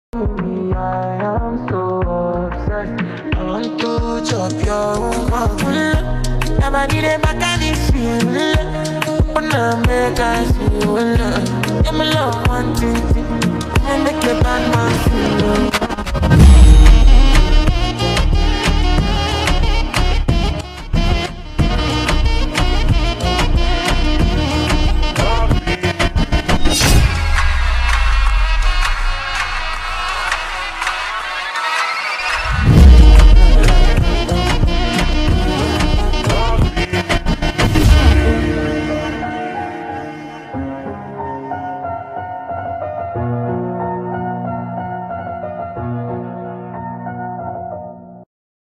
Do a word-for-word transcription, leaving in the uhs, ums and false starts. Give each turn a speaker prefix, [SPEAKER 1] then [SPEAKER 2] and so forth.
[SPEAKER 1] Me, I am so obsessed. I want to chop your heart. Never need a mechanism. Wanna make us feel love. Yeah, my love, one thing.